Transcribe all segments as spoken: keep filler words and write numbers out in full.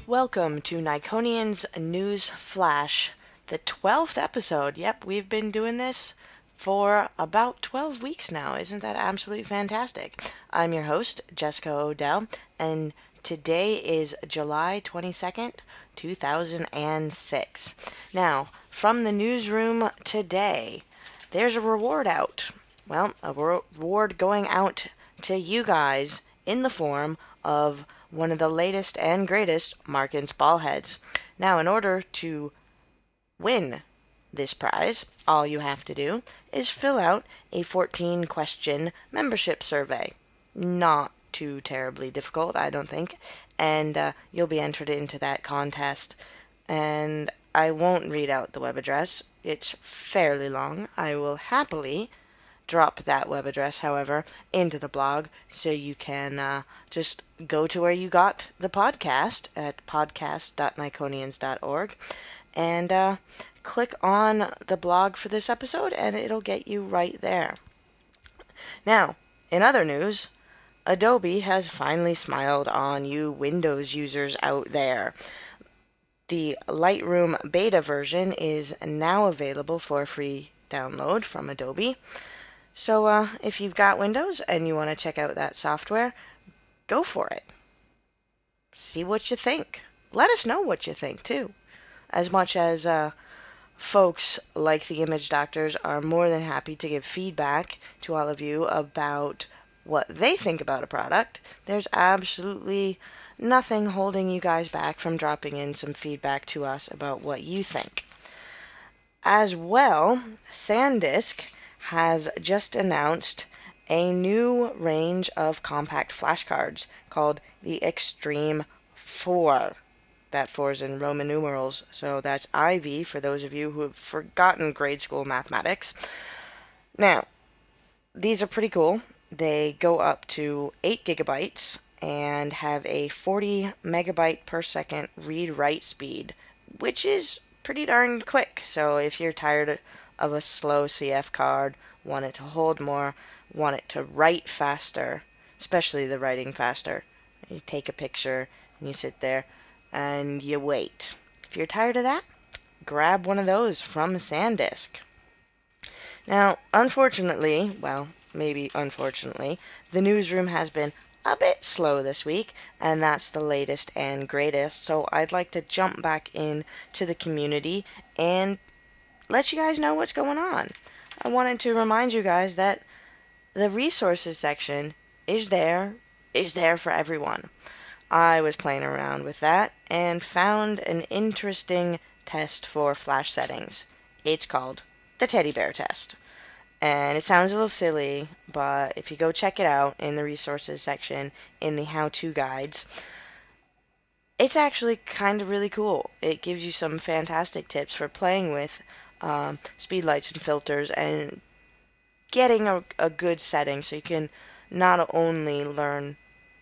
Welcome to Nikonian's News Flash, the twelfth episode. Yep, we've been doing this for about twelve weeks now. Isn't that absolutely fantastic? I'm your host, Jessica Odell, and today is July twenty-second, two thousand six. Now, from the newsroom today, there's a reward out. Well, a reward going out to you guys in the form of one of the latest and greatest Markins ball heads. Now, in order to win this prize, all you have to do is fill out a fourteen question membership survey. Not too terribly difficult, I don't think, and uh, you'll be entered into that contest. And I won't read out the web address. It's fairly long. I will happily drop that web address, however, into the blog so you can uh, just go to where you got the podcast at podcast dot nikonians dot org and uh, click on the blog for this episode and it'll get you right there. Now, in other news, Adobe has finally smiled on you Windows users out there. The Lightroom beta version is now available for free download from Adobe. So uh, if you've got Windows and you want to check out that software, go for it. See what you think. Let us know what you think, too. As much as uh, folks like the Image Doctors are more than happy to give feedback to all of you about what they think about a product, there's absolutely nothing holding you guys back from dropping in some feedback to us about what you think. As well, SanDisk has just announced a new range of compact flashcards called the Extreme four. That four is in Roman numerals, so that's I V for those of you who have forgotten grade school mathematics. Now, these are pretty cool. They go up to eight gigabytes and have a forty megabyte per second read-write speed, which is pretty darn quick. So if you're tired of a slow C F card, want it to hold more, want it to write faster, especially the writing faster, you take a picture and you sit there and you wait. If you're tired of that, grab one of those from SanDisk. Now, unfortunately, well, maybe unfortunately, the newsroom has been a bit slow this week, and that's the latest and greatest, so I'd like to jump back in to the community and let you guys know what's going on. I wanted to remind you guys that the resources section is there, is there for everyone. I was playing around with that and found an interesting test for flash settings. It's called the teddy bear test. And it sounds a little silly, but if you go check it out in the resources section in the how-to guides, it's actually kind of really cool. It gives you some fantastic tips for playing with um, speed lights and filters and getting a, a good setting so you can not only learn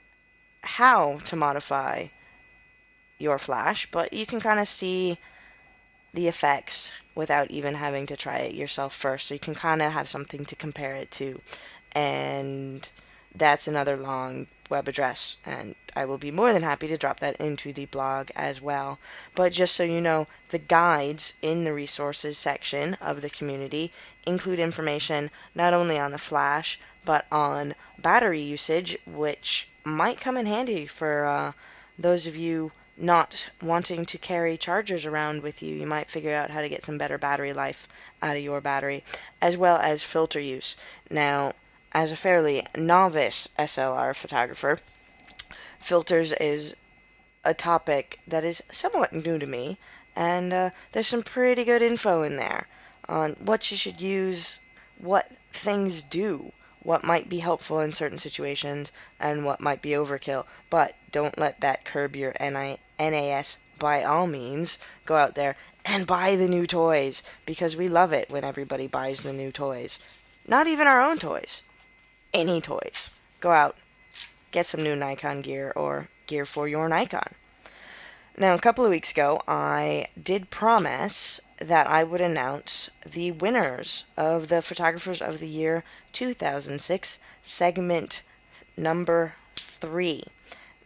how to modify your flash, but you can kind of see the effects without even having to try it yourself first. So you can kind of have something to compare it to. And that's another long web address, and I will be more than happy to drop that into the blog as well. But just so you know, the guides in the resources section of the community include information not only on the flash, but on battery usage, which might come in handy for uh, those of you not wanting to carry chargers around with you. You might figure out how to get some better battery life out of your battery, as well as filter use. Now, as a fairly novice S L R photographer, filters is a topic that is somewhat new to me, and uh, there's some pretty good info in there on what you should use, what things do, what might be helpful in certain situations, and what might be overkill. But don't let that curb your N A S. By all means, go out there and buy the new toys, because we love it when everybody buys the new toys. Not even our own toys. Any toys. Go out, get some new Nikon gear or gear for your Nikon. Now, a couple of weeks ago, I did promise that I would announce the winners of the Photographers of the Year two thousand six segment number three. Now,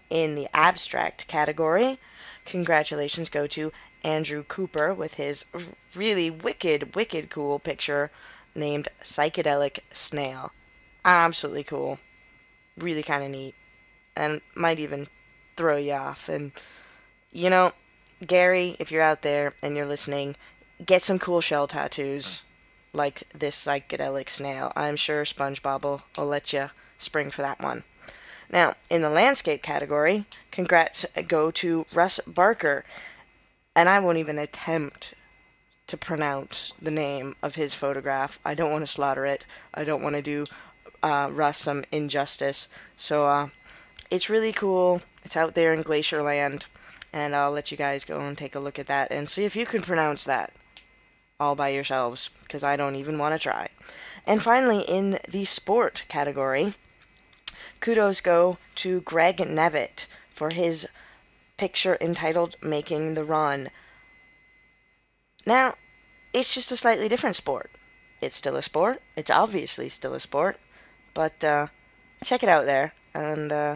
in the abstract category, congratulations go to Andrew Cooper with his really wicked, wicked cool picture named Psychedelic Snail. Absolutely cool. Really kind of neat. And might even throw you off. And, you know, Gary, if you're out there and you're listening, get some cool shell tattoos like this psychedelic snail. I'm sure SpongeBob will, will let you spring for that one. Now, in the landscape category, congrats go to Russ Barker. And I won't even attempt to pronounce the name of his photograph. I don't want to slaughter it. I don't want to do uh, Russ some injustice. So uh, it's really cool. It's out there in Glacier Land. And I'll let you guys go and take a look at that and see if you can pronounce that all by yourselves, because I don't even want to try. And finally, in the sport category, kudos go to Greg Nevitt for his picture entitled Making the Run. Now, it's just a slightly different sport. It's still a sport. It's obviously still a sport. But uh, check it out there and uh,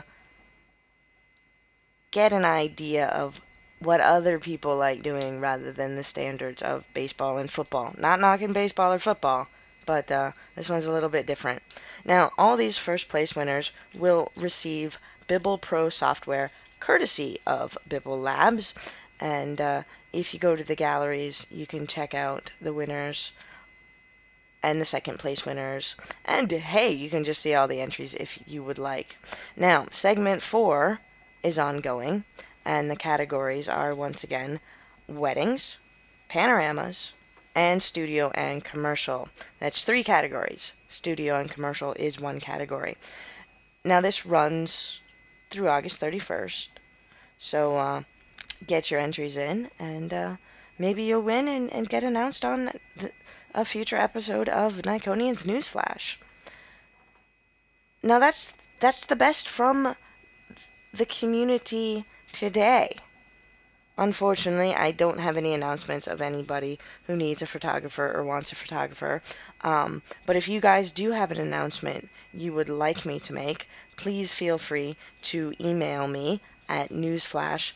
get an idea of what other people like doing rather than the standards of baseball and football. Not knocking baseball or football, but uh, this one's a little bit different. Now, all these first place winners will receive Bibble Pro software courtesy of Bibble Labs. And uh, if you go to the galleries, you can check out the winners and the second place winners. And hey, you can just see all the entries if you would like. Now, segment four is ongoing, and the categories are once again weddings, panoramas, and studio and commercial. That's three categories. Studio and commercial is one category. Now, this runs through August thirty-first. So, uh, get your entries in, and uh, maybe you'll win and, and get announced on the, a future episode of Nikonians Newsflash. Now, that's that's the best from the community today. Unfortunately, I don't have any announcements of anybody who needs a photographer or wants a photographer. Um, but if you guys do have an announcement you would like me to make, please feel free to email me at newsflash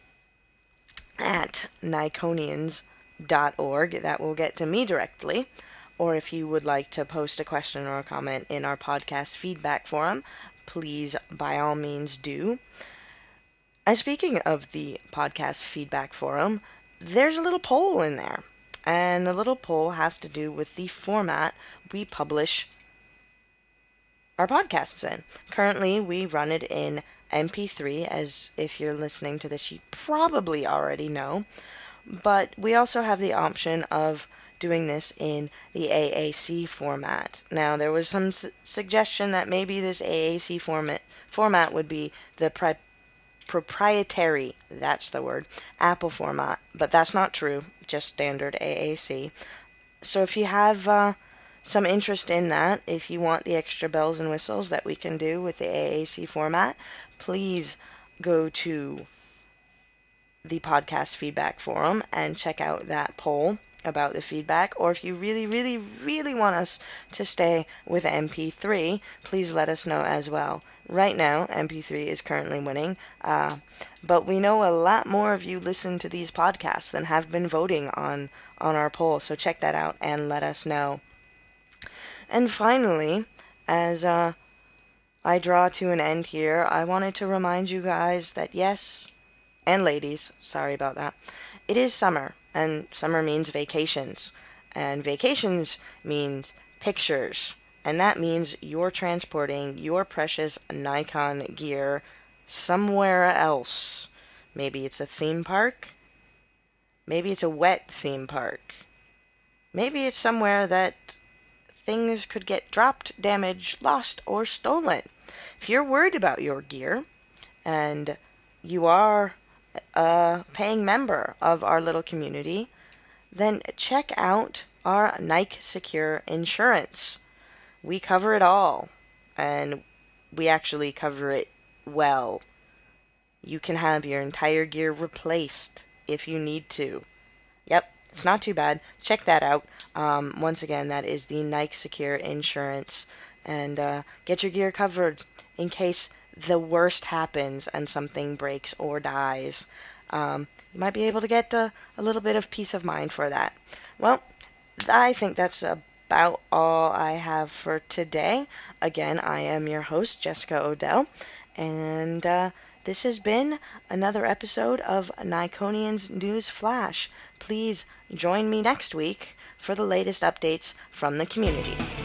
at nikonians dot org. That will get to me directly. Or if you would like to post a question or a comment in our podcast feedback forum, please, by all means, do. And speaking of the podcast feedback forum, there's a little poll in there. And the little poll has to do with the format we publish our podcasts in. Currently, we run it in M P three, as if you're listening to this, you probably already know. But we also have the option of doing this in the A A C format. Now, there was some su- suggestion that maybe this A A C format format would be the pri- proprietary, that's the word, Apple format, but that's not true, just standard A A C. So if you have uh, some interest in that, if you want the extra bells and whistles that we can do with the A A C format, please go to the podcast feedback forum and check out that poll about the feedback. Or if you really, really, really want us to stay with M P three, please let us know as well. Right now, M P three is currently winning, uh, but we know a lot more of you listen to these podcasts than have been voting on, on our poll, so check that out and let us know. And finally, as uh, I draw to an end here, I wanted to remind you guys that yes, and ladies, sorry about that, it is summer, and summer means vacations, and vacations means pictures, and that means you're transporting your precious Nikon gear somewhere else. Maybe it's a theme park, maybe it's a wet theme park, maybe it's somewhere that things could get dropped, damaged, lost, or stolen. If you're worried about your gear, and you are a paying member of our little community, then check out our Nike Secure Insurance. We cover it all, and we actually cover it well. You can have your entire gear replaced if you need to. Yep, it's not too bad. Check that out. Um, once again, that is the Nike Secure Insurance. And uh, get your gear covered in case the worst happens and something breaks or dies, um, you might be able to get a, a little bit of peace of mind for that. Well, I think that's about all I have for today. Again, I am your host, Jessica Odell, and uh, this has been another episode of Nikonian's News Flash. Please join me next week for the latest updates from the community.